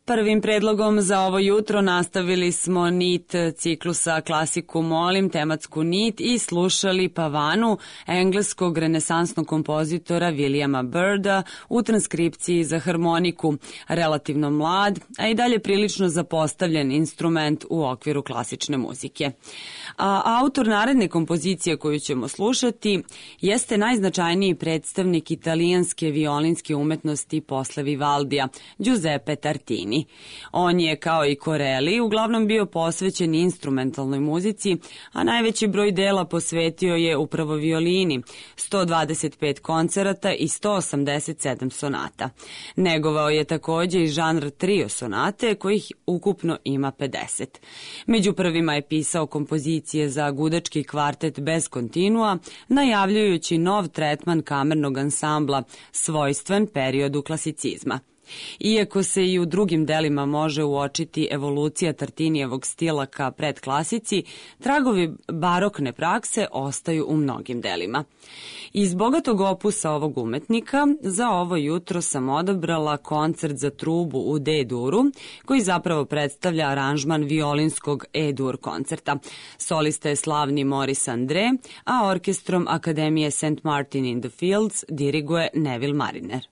Prvim predlogom za ovo jutro nastavili smo nit ciklusa Klasiku molim, tematsku nit i slušali Pavanu, engleskog renesansnog kompozitora Williama Byrda u transkripciji za harmoniku, relativno mlad, a i dalje prilično zapostavljen instrument u okviru klasične muzike. A autor naredne kompozicije koju ćemo slušati jeste najznačajniji predstavnik italijanske violinske umetnosti posle Vivaldija, Giuseppe Tartini. On je, kao i Corelli, uglavnom bio posvećen instrumentalnoj muzici, a najveći broj dela posvetio je upravo violini, 125 koncerata i 187 sonata. Negovao je takođe i žanr trio sonate, kojih ukupno ima 50. Među prvima je pisao kompozicije za gudački kvartet bez kontinua, najavljujući nov tretman kamernog ansambla, svojstven periodu klasicizma. Iako se i u drugim delima može uočiti evolucija Tartinijevog stila ka predklasici, tragovi barokne prakse ostaju u mnogim delima. Iz bogatog opusa ovog umetnika za ovo jutro sam odabrala koncert za trubu u D-duru, koji zapravo predstavlja aranžman violinskog E-dur koncerta. Solista je slavni Maurice Andre, a orkestrom Akademije St. Martin in the Fields diriguje Neville Mariner.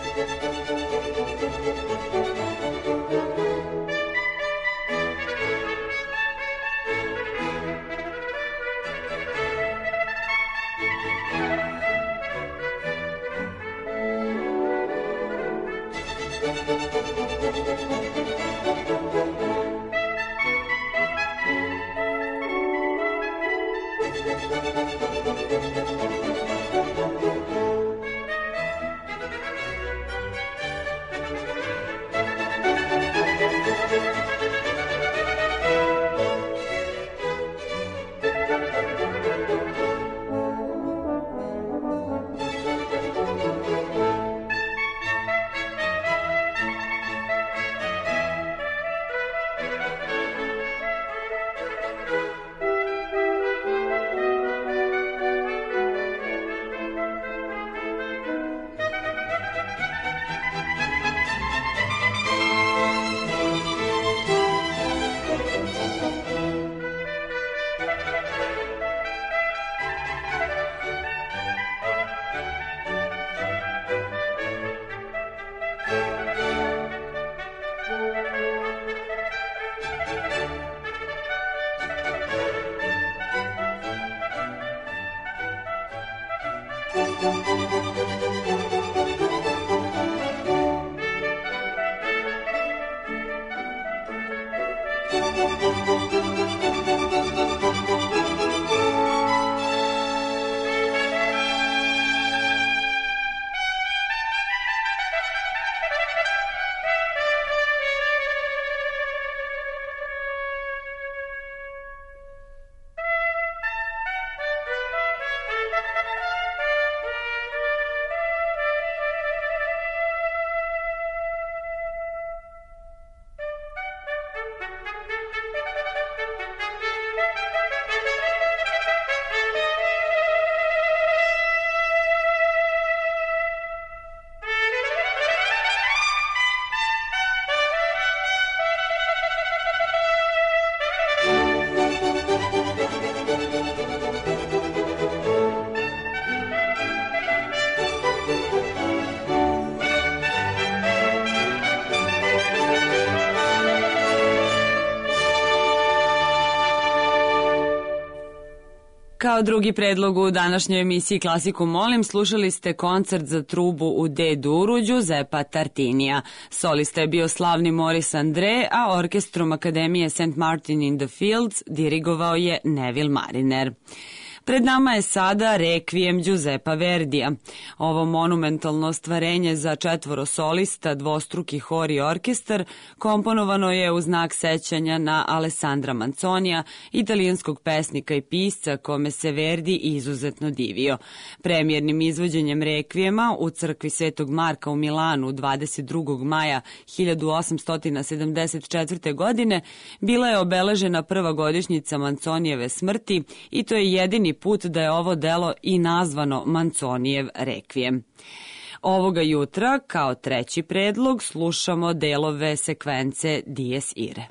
Kao drugi predlog u današnjoj emisiji Klasiku molim, slušali ste koncert za trubu u D-dur Giuseppa Tartinija. Solista je bio slavni Maurice Andre, a orkestrom Akademije St. Martin in the Fields dirigovao je Neville Mariner. Pred nama je sada Rekvijem Giuseppa Verdija. Ovo monumentalno ostvarenje za četvoro solista, dvostruki hor i orkestar komponovano je u znak sećanja na Alessandra Manzonija, italijanskog pesnika i pisca kome se Verdi izuzetno divio. Premijernim izvođenjem Rekvijema u crkvi Svetog Marka u Milanu 22. maja 1874. godine bila je obeležena prva godišnjica Manzonijeve smrti i to je jedini put da je ovo delo i nazvano Manzonijev rekvijem. Ovoga jutra, kao treći predlog, slušamo delove sekvence Dies Irae.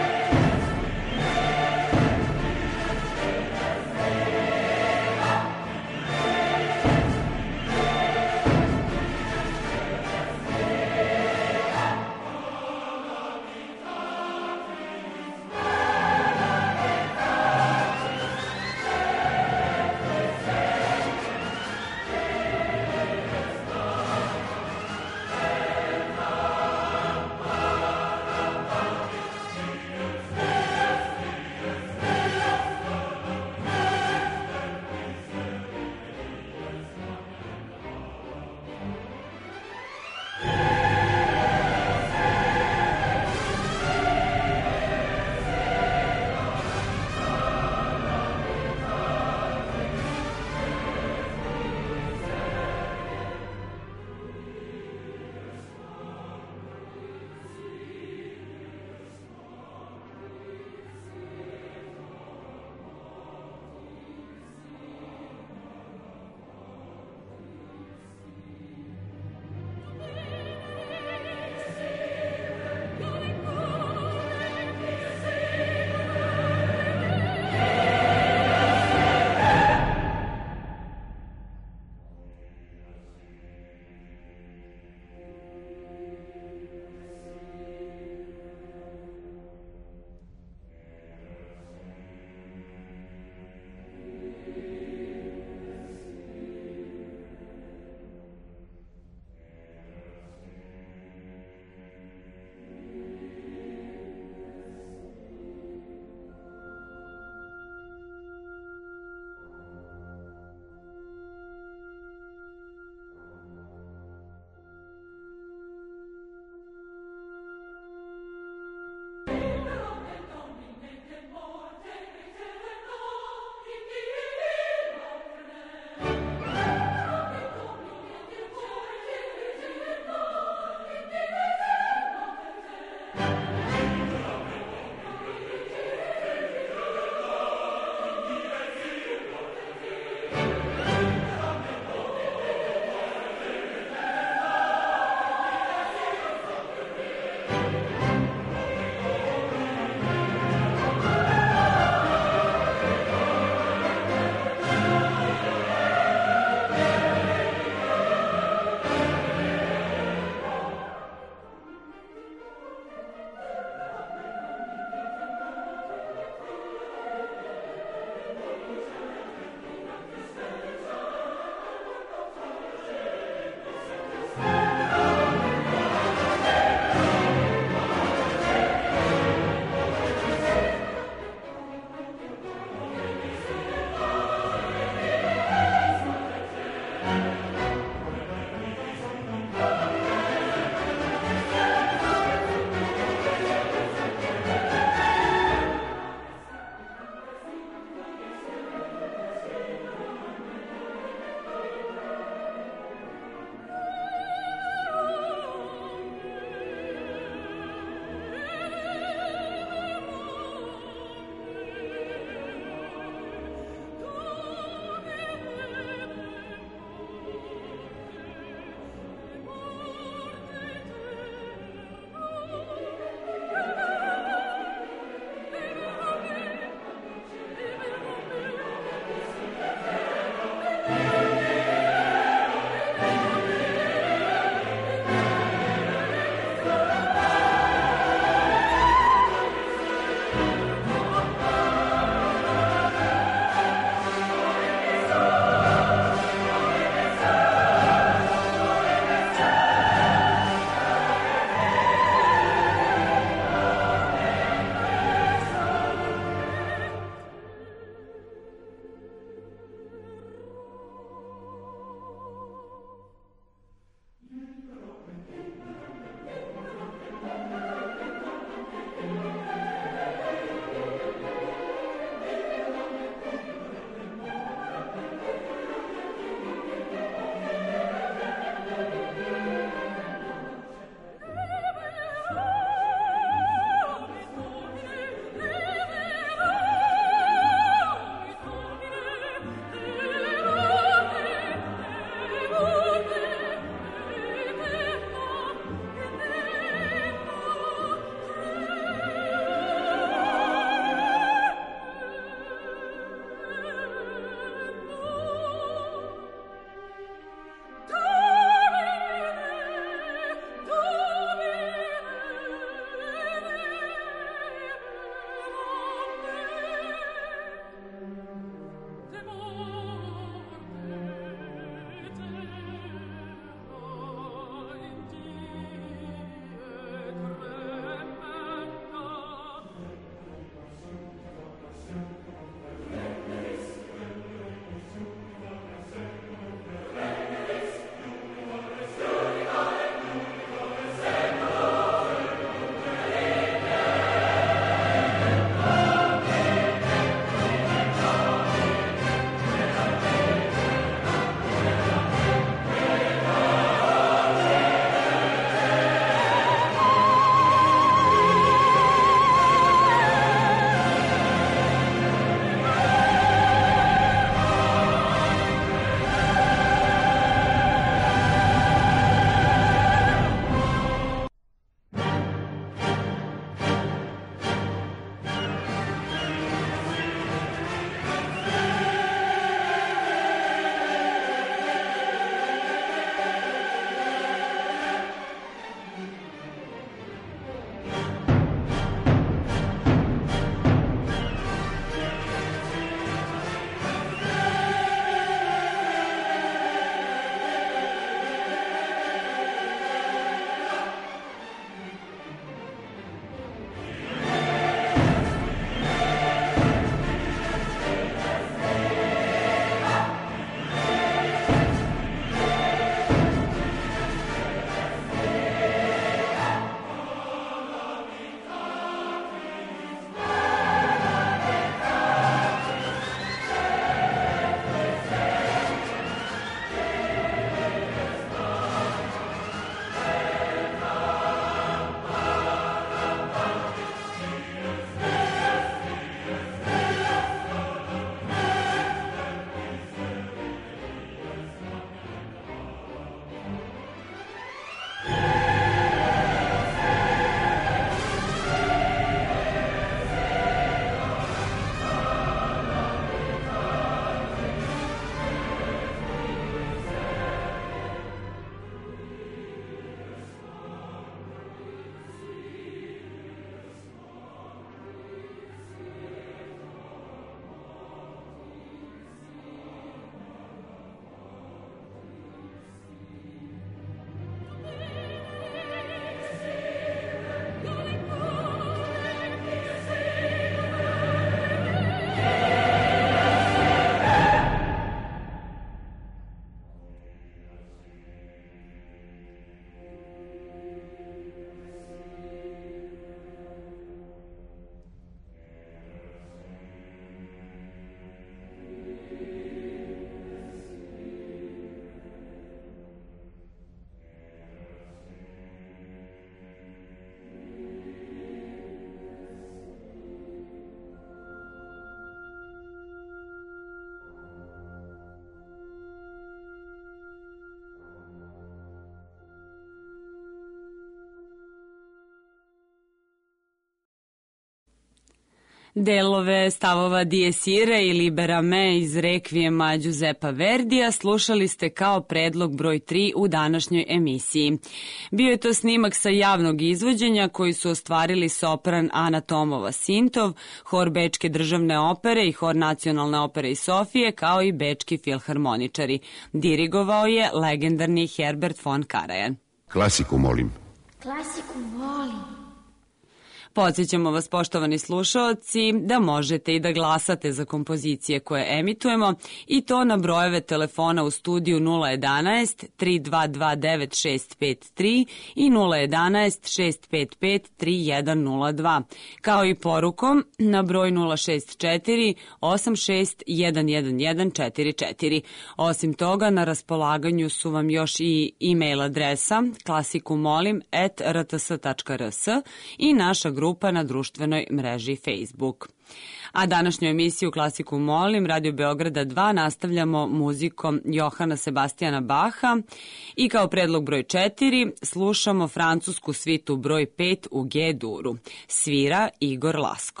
Delove stavova Dies Irae i Libera Me iz Rekvijema Giuseppa Verdija slušali ste kao predlog broj 3 u današnjoj emisiji. Bio je to snimak sa javnog izvođenja koji su ostvarili sopran Ana Tomova-Sintov, hor Bečke državne opere i hor Nacionalne opere iz Sofije, kao i bečki filharmoničari. Dirigovao je legendarni Herbert von Karajan. Klasiku molim. Klasiku volim. Podsjećamo vas, poštovani slušaoci, da možete i da glasate za kompozicije koje emitujemo i to na brojeve telefona u studiju 011 3229 653 i 011 655 3102, kao i porukom na broj 064 86 11144. Osim toga, na raspolaganju su vam još i e-mail adresa klasikumolim@rts.rs i naša grupa na društvenoj mreži Facebook. A današnju emisiju Klasiku molim Radio Beograda 2 nastavljamo muzikom Johana Sebastijana Baha i kao predlog broj 4 slušamo francusku svitu broj 5 u G-duru. Svira Igor Lasko.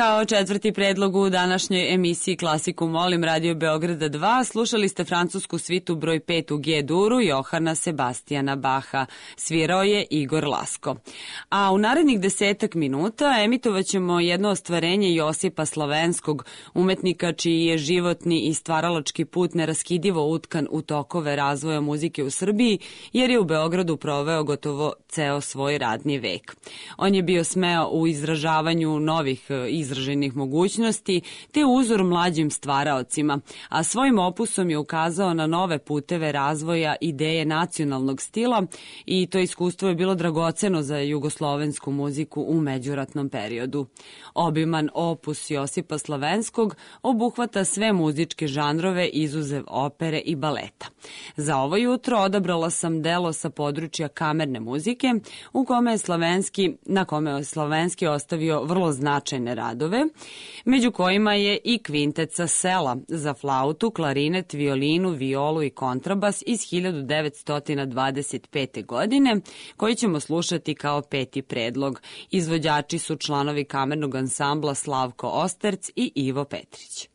Kao četvrti predlog u današnjoj emisiji Klasiku molim Radio Beograda 2 slušali ste francusku svitu broj 5 u G-duru Johana Sebastijana Baha. Svirao je Igor Lasko. A u narednih 10 minuta emitovaćemo jedno ostvarenje Josipa Slovenskog, umetnika čiji je životni i stvaralački put neraskidivo utkan u tokove razvoja muzike u Srbiji, jer je u Beogradu proveo gotovo ceo svoj radni vek. On je bio smeo u izražavanju novih izraženih mogućnosti te uzor mlađim stvaraocima, a svojim opusom je ukazao na nove puteve razvoja ideje nacionalnog stila i to iskustvo je bilo dragoceno za jugoslovensku muziku u međuratnom periodu. Obiman opus Josipa Slovenskog obuhvata sve muzičke žanrove izuzev opere i baleta. Za ovo jutro odabrala sam delo sa područja kamerne muzike na kome je Slovenski ostavio vrlo značajne radove, među kojima je i kvintet sa sela za flautu, klarinet, violinu, violu i kontrabas iz 1925. godine, koji ćemo slušati kao peti predlog. Izvođači su članovi kamernog ansambla Slavko Osterc i Ivo Petrić.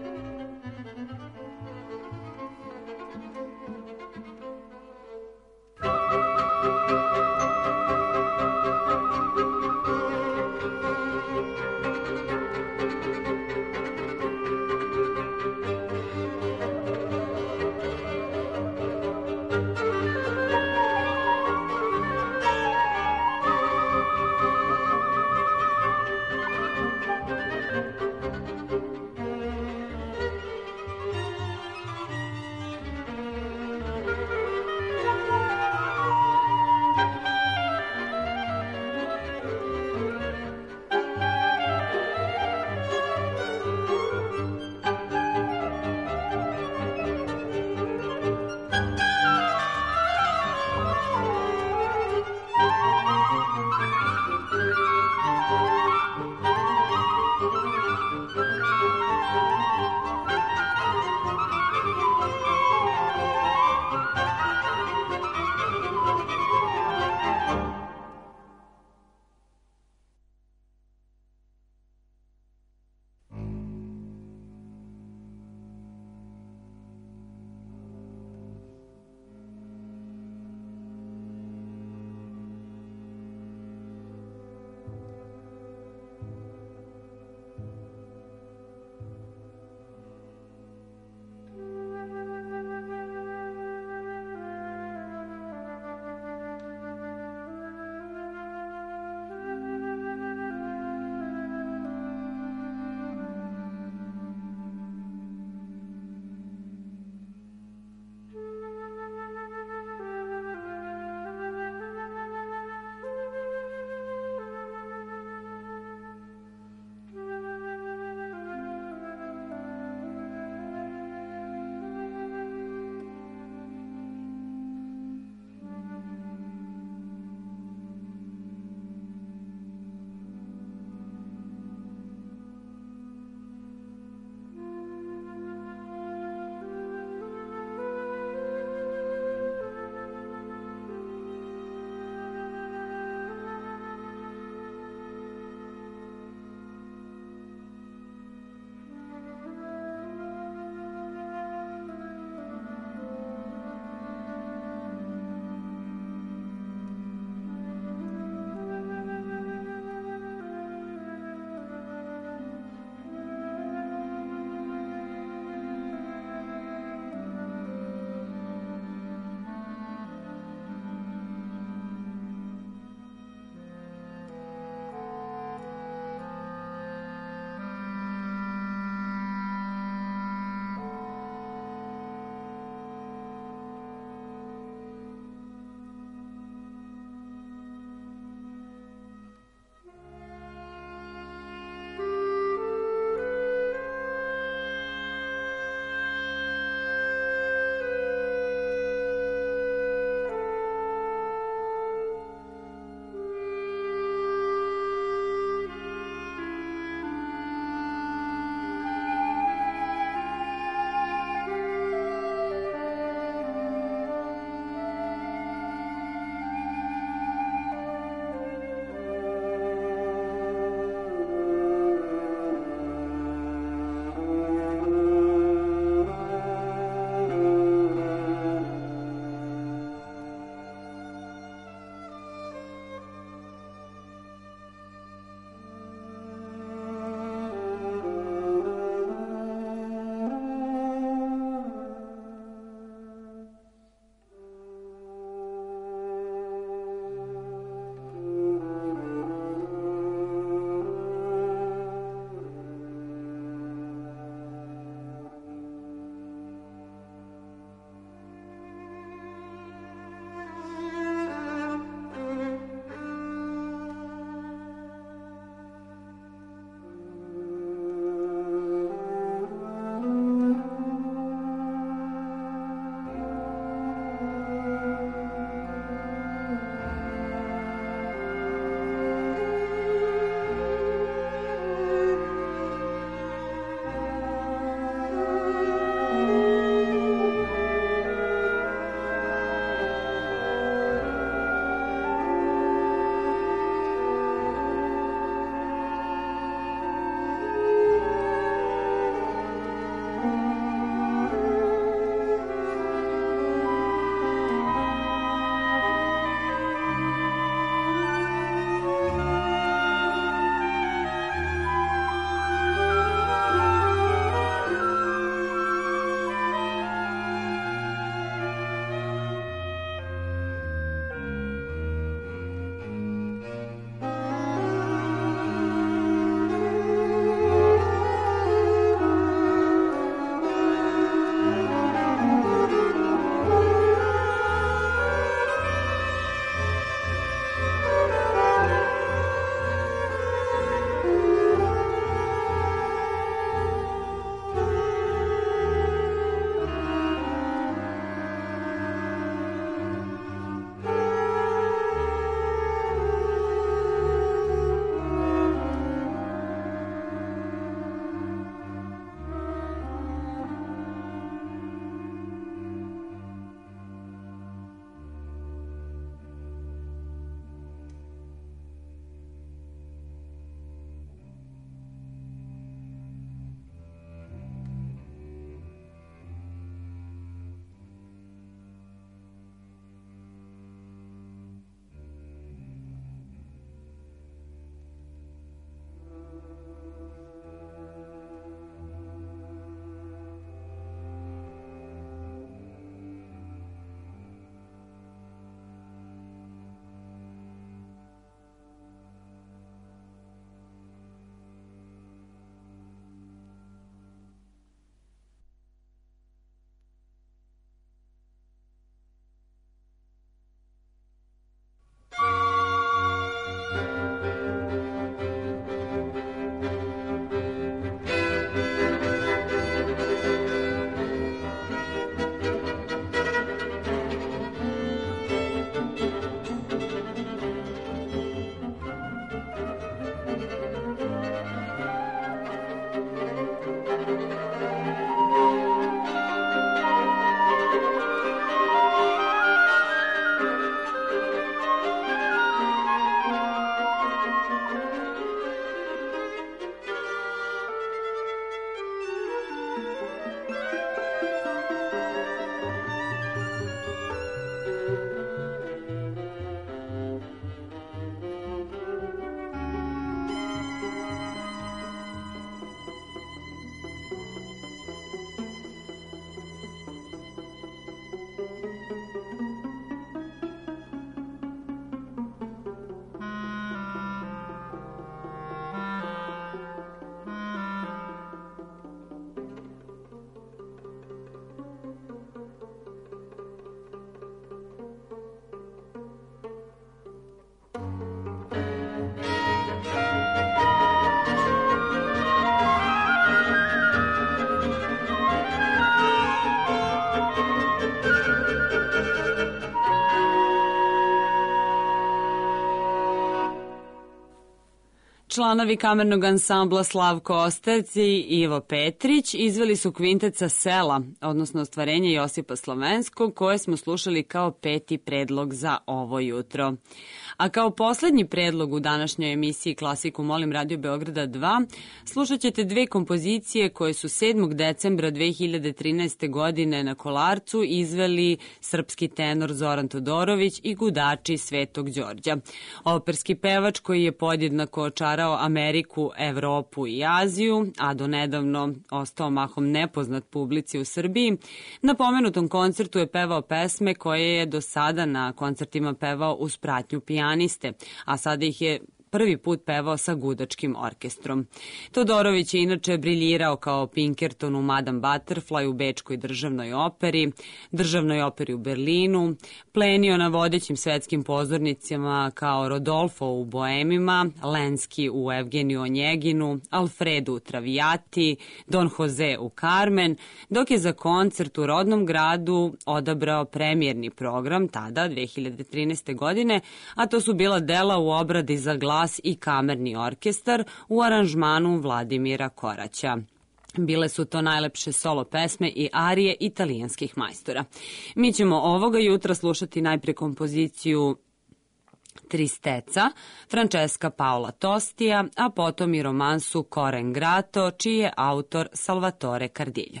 Članovi kamernog ansambla Slavko Osterc i Ivo Petrić izveli su kvintet sa sela, odnosno ostvarenje Josipa Slovenskog, koje smo slušali kao peti predlog za ovo jutro. A kao poslednji predlog u današnjoj emisiji Klasiku molim Radio Beograda 2 slušat ćete dve kompozicije koje su 7. decembra 2013. godine na Kolarcu izveli srpski tenor Zoran Todorović i gudači Svetog Đorđa. Operski pevač koji je podjednako očarao Ameriku, Evropu i Aziju, a do nedavno ostao mahom nepoznat publici u Srbiji, na pomenutom koncertu je pevao pesme koje je do sada na koncertima pevao uz pratnju pijaniste, a sada ih je prvi put pevao sa gudačkim orkestrom. Todorović je inače briljirao kao Pinkerton u Madame Butterfly u Bečkoj državnoj operi u Berlinu, plenio na vodećim svetskim pozornicama kao Rodolfo u Boemima, Lenski u Evgeniju Onjeginu, Alfredo u Traviati, Don Jose u Carmen, dok je za koncert u rodnom gradu odabrao premijerni program tada, 2013. godine, a to su bila dela u obradi za glas i kamerni orkestar u aranžmanu Vladimira Koraća. Bile su to najlepše solo pesme i arije italijanskih majstora. Mi ćemo ovoga jutra slušati najpre kompoziciju Tristeca, Francesca Paola Tostija, a potom i romansu Cora Ingrato, čiji je autor Salvatore Cardillo.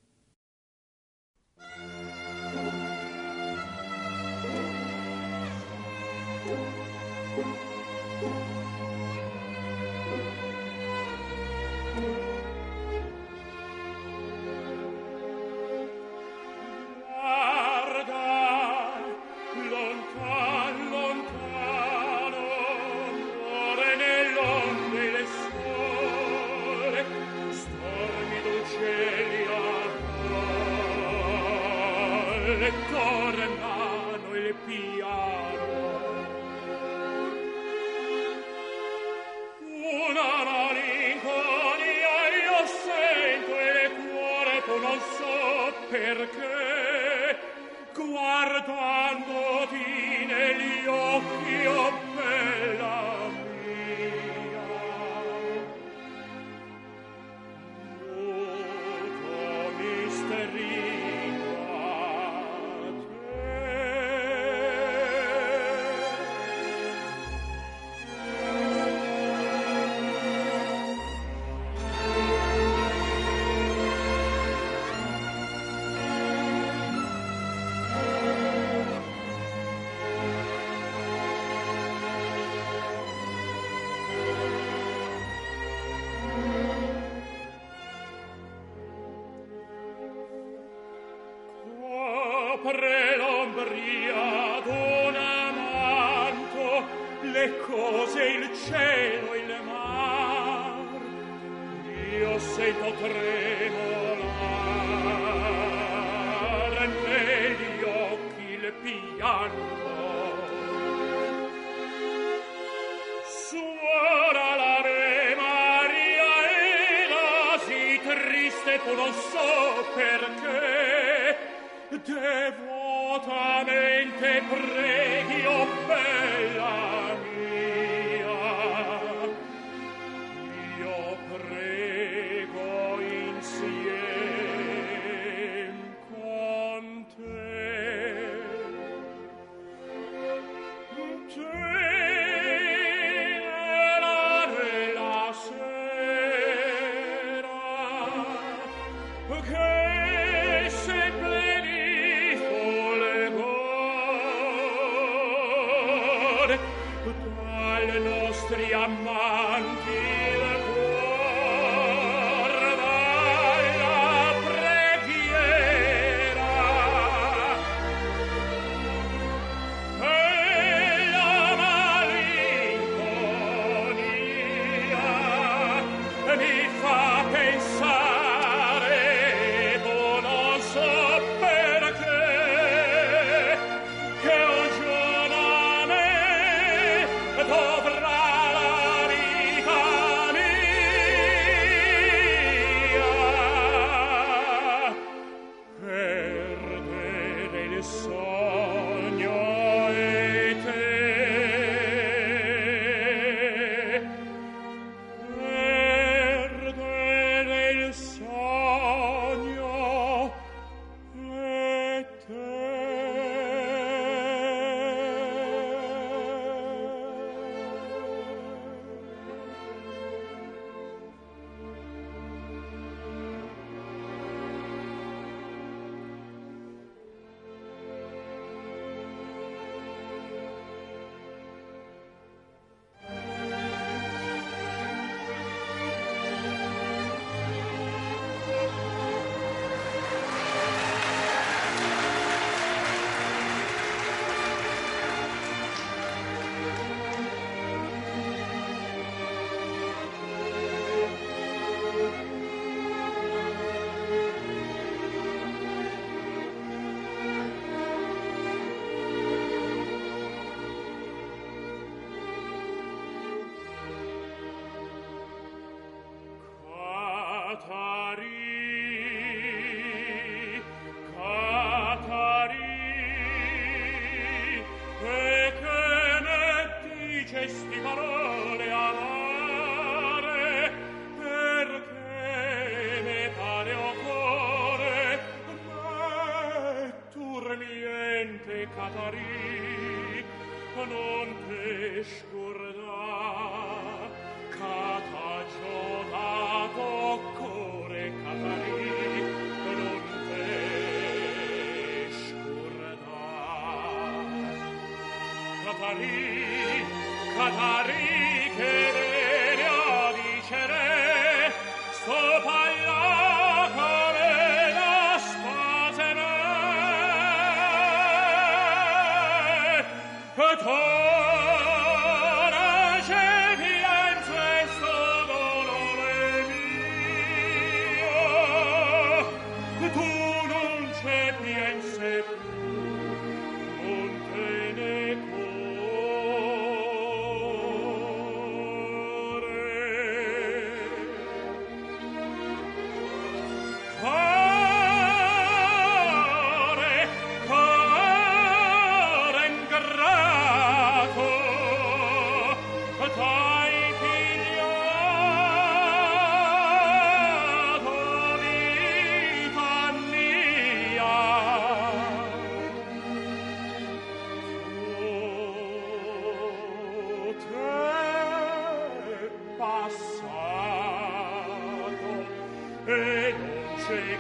Tornano il piano, una malinconia io sento e il cuore tu non so perché, guardandoti negli occhi, oh bella mia, muto misterio. Copre l'ombria d'un manto, le cose, il cielo, il mar, io sento tremolare negli occhi il pianto. Suona l'Ave Maria e così triste tu non so perché, devotamente preghi, oh bella mia, io prego insieme con te. Nella sera che nostri amanti il cuor dalla preghiera e la malinconia mi fa pensare non so perché che un giorno a me dovrà la vita mia Catari che viene a dicere sopra la camera spazio e tora c'è pienso e sto dolore mio tu non c'è piense non te ne e non c'è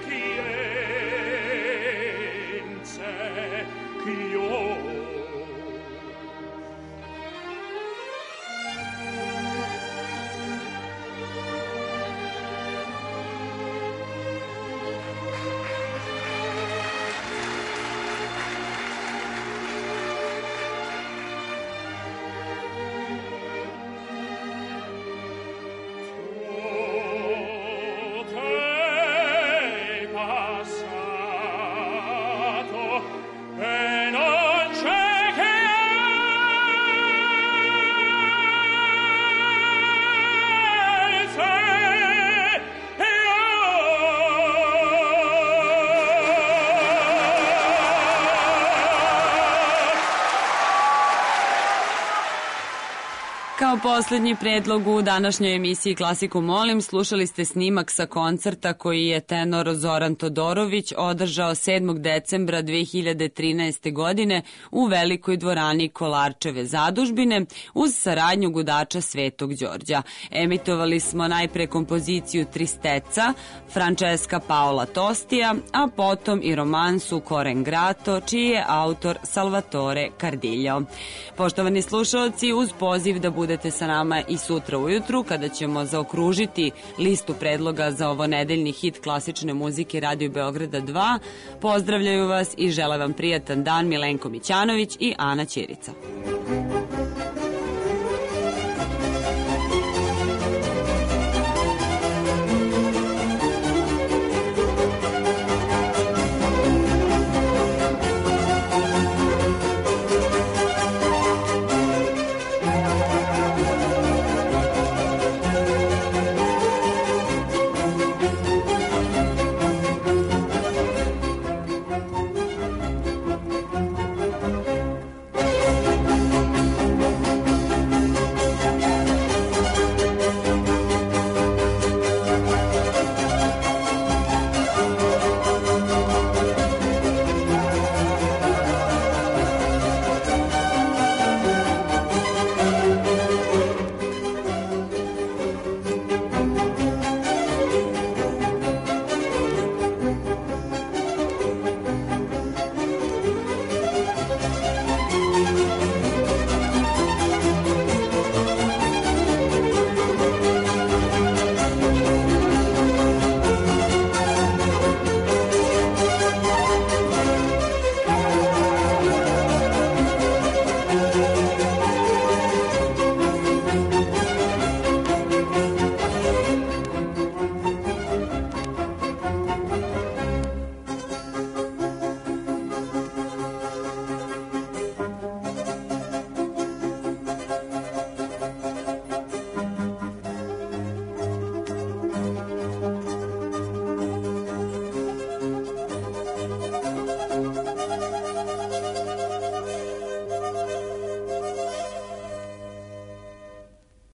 chienze ch'io Kao poslednji predlog u današnjoj emisiji Klasiku molim, slušali ste snimak sa koncerta koji je tenor Zoran Todorović održao 7. decembra 2013. godine u velikoj dvorani Kolarčeve zadužbine uz saradnju gudača Svetog Đorđa. Emitovali smo najpre kompoziciju Tristeca Francesca Paola Tostija, a potom i romansu Coren Grato, čiji je autor Salvatore Cardillo. Poštovani slušalci, uz poziv da budete sa nama i sutra ujutru kada ćemo zaokružiti listu predloga za ovo nedeljni hit klasične muzike Radio Beograda 2. Pozdravljaju vas i žele vam prijatan dan Milenko Mićanović i Ana Ćirica.